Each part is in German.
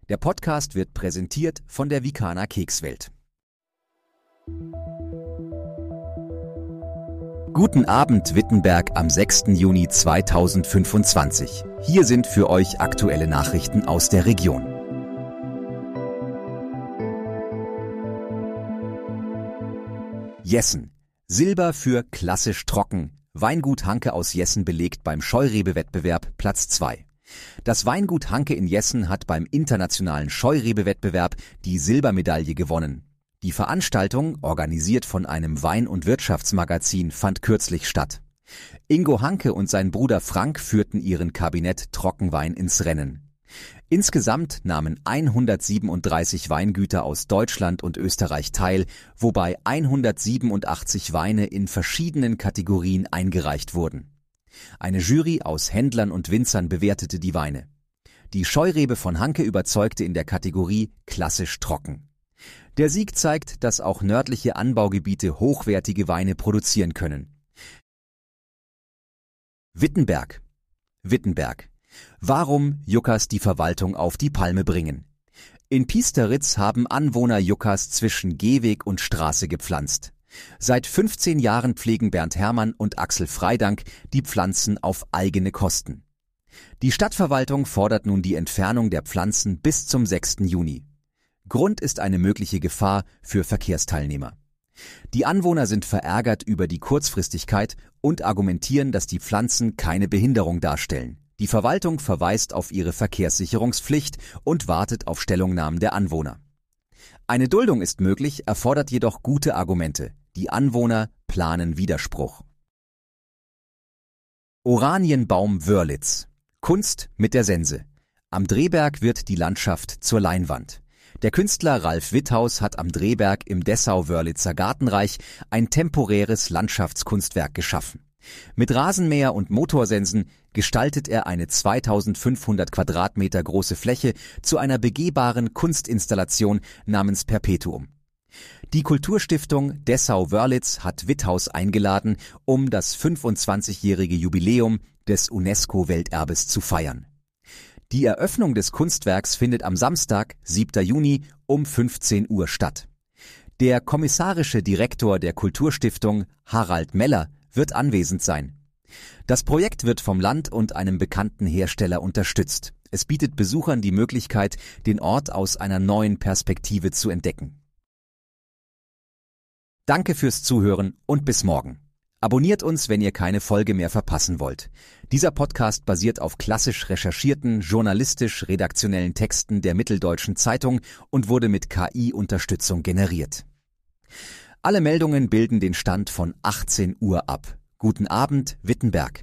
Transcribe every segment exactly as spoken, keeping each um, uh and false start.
Der Podcast wird präsentiert von der Vikana Kekswelt. Guten Abend Wittenberg am sechsten Juni zweitausendfünfundzwanzig. Hier sind für euch aktuelle Nachrichten aus der Region. Jessen. Silber für klassisch trocken. Weingut Hanke aus Jessen belegt beim Scheurebe-Wettbewerb Platz zwei. Das Weingut Hanke in Jessen hat beim internationalen Scheurebe-Wettbewerb die Silbermedaille gewonnen. Die Veranstaltung, organisiert von einem Wein- und Wirtschaftsmagazin, fand kürzlich statt. Ingo Hanke und sein Bruder Frank führten ihren Kabinett Trockenwein ins Rennen. Insgesamt nahmen hundertsiebenunddreißig Weingüter aus Deutschland und Österreich teil, wobei hundertsiebenundachtzig Weine in verschiedenen Kategorien eingereicht wurden. Eine Jury aus Händlern und Winzern bewertete die Weine. Die Scheurebe von Hanke überzeugte in der Kategorie klassisch trocken. Der Sieg zeigt, dass auch nördliche Anbaugebiete hochwertige Weine produzieren können. Wittenberg. Wittenberg. Warum Juckers die Verwaltung auf die Palme bringen? In Piesteritz haben Anwohner Juckers zwischen Gehweg und Straße gepflanzt. Seit fünfzehn Jahren pflegen Bernd Herrmann und Axel Freidank die Pflanzen auf eigene Kosten. Die Stadtverwaltung fordert nun die Entfernung der Pflanzen bis zum sechsten Juni. Grund ist eine mögliche Gefahr für Verkehrsteilnehmer. Die Anwohner sind verärgert über die Kurzfristigkeit und argumentieren, dass die Pflanzen keine Behinderung darstellen. Die Verwaltung verweist auf ihre Verkehrssicherungspflicht und wartet auf Stellungnahmen der Anwohner. Eine Duldung ist möglich, erfordert jedoch gute Argumente. Die Anwohner planen Widerspruch. Oranienbaum Wörlitz. Kunst mit der Sense. Am Drehberg wird die Landschaft zur Leinwand. Der Künstler Ralf Witthaus hat am Drehberg im Dessau-Wörlitzer Gartenreich ein temporäres Landschaftskunstwerk geschaffen. Mit Rasenmäher und Motorsensen gestaltet er eine zweitausendfünfhundert Quadratmeter große Fläche zu einer begehbaren Kunstinstallation namens Perpetuum. Die Kulturstiftung Dessau-Wörlitz hat Witthaus eingeladen, um das fünfundzwanzigjährige Jubiläum des UNESCO-Welterbes zu feiern. Die Eröffnung des Kunstwerks findet am Samstag, siebten Juni um fünfzehn Uhr statt. Der kommissarische Direktor der Kulturstiftung, Harald Meller, wird anwesend sein. Das Projekt wird vom Land und einem bekannten Hersteller unterstützt. Es bietet Besuchern die Möglichkeit, den Ort aus einer neuen Perspektive zu entdecken. Danke fürs Zuhören und bis morgen. Abonniert uns, wenn ihr keine Folge mehr verpassen wollt. Dieser Podcast basiert auf klassisch recherchierten, journalistisch-redaktionellen Texten der Mitteldeutschen Zeitung und wurde mit K I-Unterstützung generiert. Alle Meldungen bilden den Stand von achtzehn Uhr ab. Guten Abend, Wittenberg.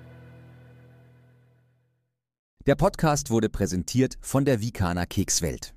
Der Podcast wurde präsentiert von der Vikana Kekswelt.